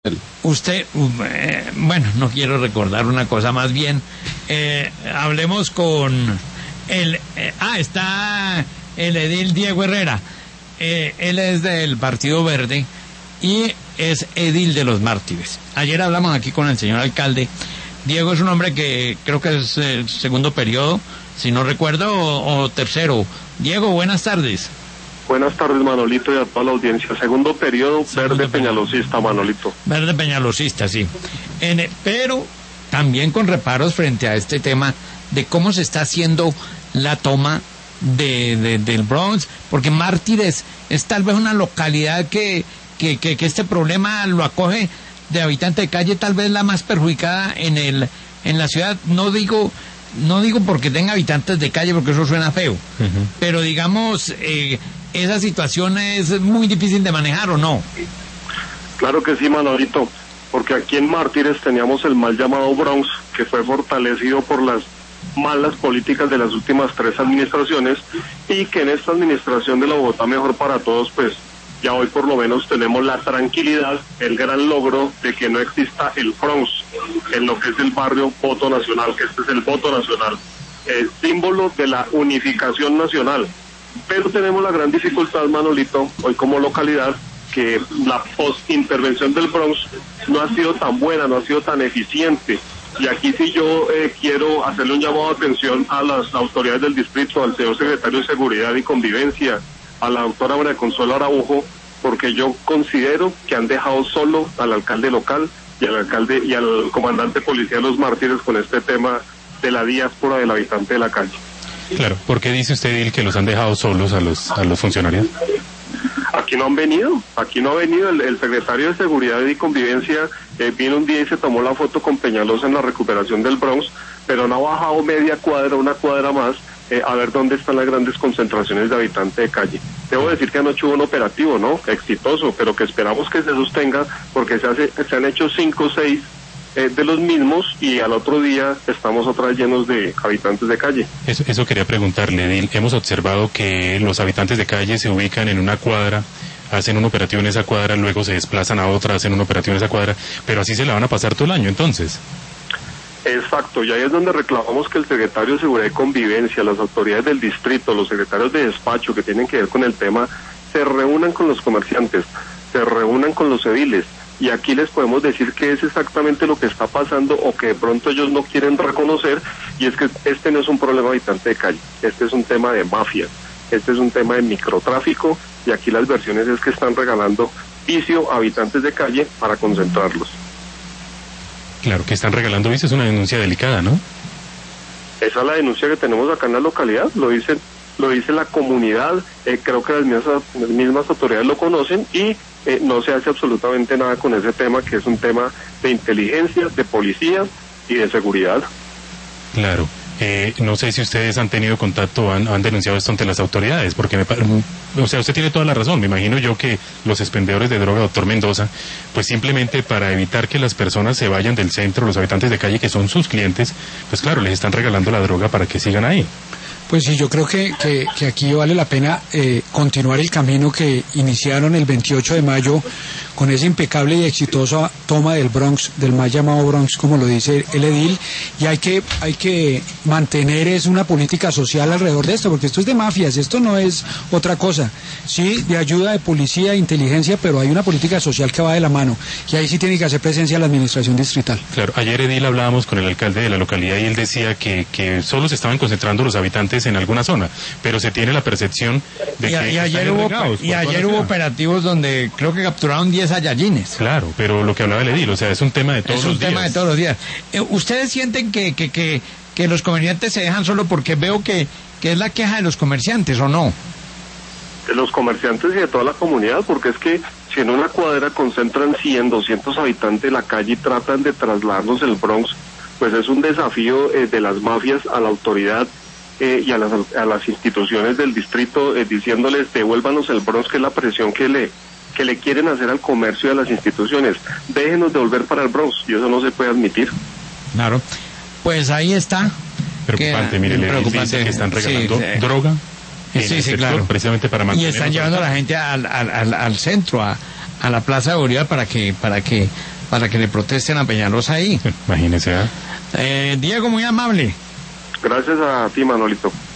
Usted, bueno, no quiero recordar una cosa, más bien, hablemos con está el edil Diego Herrera. Él es del Partido Verde y es edil de Los Mártires. Ayer hablamos aquí con el señor alcalde. Diego es un hombre que creo que es el segundo periodo, si no recuerdo, o tercero. Diego, buenas tardes. Buenas tardes, Manolito, y a toda la audiencia. Segundo periodo, verde peñalosista, Manolito. Verde peñalosista, sí. Pero también con reparos frente a este tema de cómo se está haciendo la toma del Bronx, porque Mártires es tal vez una localidad que este problema lo acoge de habitante de calle, tal vez la más perjudicada en la ciudad. No digo porque tenga habitantes de calle, porque eso suena feo, pero digamos, esa situación es muy difícil de manejar, ¿o no? Claro que sí, Manolito, porque aquí en Mártires teníamos el mal llamado Bronx, que fue fortalecido por las malas políticas de las últimas 3 administraciones, y que en esta administración de la Bogotá Mejor para Todos, pues ya hoy por lo menos tenemos la tranquilidad, el gran logro de que no exista el Bronx en lo que es el barrio Voto Nacional, que este es el voto nacional, el símbolo de la unificación nacional. Pero tenemos la gran dificultad, Manolito, hoy como localidad, que la post-intervención del Bronx no ha sido tan buena, no ha sido tan eficiente. Y aquí sí yo quiero hacerle un llamado de atención a las autoridades del distrito, al señor secretario de Seguridad y Convivencia, a la doctora María Consuelo Araujo, porque yo considero que han dejado solo al alcalde local y al alcalde y al comandante policía de Los Mártires con este tema de la diáspora del habitante de la calle. Claro, ¿por qué dice usted, Edil, que los han dejado solos a los funcionarios? Aquí no han venido, el secretario de Seguridad y Convivencia vino un día y se tomó la foto con Peñalosa en la recuperación del Bronx, pero no ha bajado media cuadra, una cuadra más, a ver dónde están las grandes concentraciones de habitantes de calle. Debo decir que anoche hubo un operativo, ¿no?, exitoso, pero que esperamos que se sostenga, porque se han hecho 5 o 6 de los mismos, y al otro día estamos otra vez llenos de habitantes de calle. Eso quería preguntarle, Edil. Hemos observado que los habitantes de calle se ubican en una cuadra, hacen un operativo en esa cuadra, luego se desplazan a otra, hacen un operativo en esa cuadra, pero así se la van a pasar todo el año, entonces. Exacto, y ahí es donde reclamamos que el secretario de Seguridad y Convivencia, las autoridades del distrito, los secretarios de despacho que tienen que ver con el tema, se reúnan con los comerciantes, se reúnan con los ediles, y aquí les podemos decir que es exactamente lo que está pasando, o que de pronto ellos no quieren reconocer, y es que este no es un problema de habitante de calle, este es un tema de mafia, este es un tema de microtráfico, y aquí las versiones es que están regalando vicio a habitantes de calle para concentrarlos. Claro, que están regalando vicio, es una denuncia delicada, ¿no? Esa es la denuncia que tenemos acá en la localidad, lo dice la comunidad, creo que las mismas autoridades lo conocen, y no se hace absolutamente nada con ese tema, que es un tema de inteligencia, de policía y de seguridad. Claro. No sé si ustedes han tenido contacto, han denunciado esto ante las autoridades, porque usted tiene toda la razón. Me imagino yo que los expendedores de droga, doctor Mendoza, pues simplemente para evitar que las personas se vayan del centro, los habitantes de calle que son sus clientes, pues claro, les están regalando la droga para que sigan ahí. Pues sí, yo creo que aquí vale la pena continuar el camino que iniciaron el 28 de mayo con esa impecable y exitosa toma del Bronx, del mal llamado Bronx, como lo dice el edil, y hay que mantener una política social alrededor de esto, porque esto es de mafias, esto no es otra cosa. Sí, de ayuda de policía, inteligencia, pero hay una política social que va de la mano, y ahí sí tiene que hacer presencia la administración distrital. Claro, ayer, Edil, hablábamos con el alcalde de la localidad y él decía que solo se estaban concentrando los habitantes en alguna zona, pero se tiene la percepción de que ayer hubo operativos donde creo que capturaron 10 ayallines. Claro, pero lo que hablaba el edil, o sea, es un tema de todos los días. Es un tema de todos los días. ¿Ustedes sienten que los comerciantes se dejan solo? Porque veo que es la queja de los comerciantes, ¿o no? De los comerciantes y de toda la comunidad, porque es que si en una cuadra concentran 100, 200 habitantes de la calle y tratan de trasladarlos del Bronx, pues es un desafío de las mafias a la autoridad y a las instituciones del distrito, diciéndoles devuélvanos el Bronx, que es la presión que le quieren hacer al comercio y a las instituciones. Déjenos devolver para el Bronx, y eso no se puede admitir. Claro, pues ahí está. Preocupante, mire, le dice que están regalando droga en el sector, claro, precisamente para mantener. Y están llevando a la gente al centro, a la Plaza de Bolívar, para que para que le protesten a Peñalosa ahí. Imagínese, Diego, muy amable. Gracias a ti, Manolito.